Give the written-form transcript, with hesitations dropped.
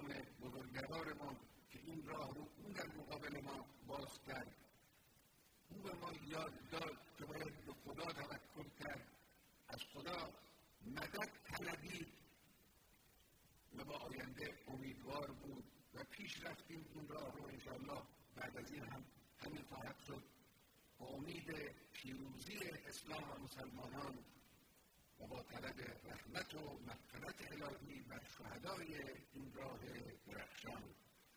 نام بزرگوارمان که این راه رو اون در مقابل ما باز کرد. او به ما یاد داد که باید به خدا توکل کرد، از خدا مدد طلبید و با آینده امیدوار بود و پیش رفتیم اون راه رو انشاءالله بعد از این هم همین خواهد شد. با امید پیروزی اسلام و مسلمانان و با طلب رحمت و مغفرت الهی بر شهدای این راه درخشان.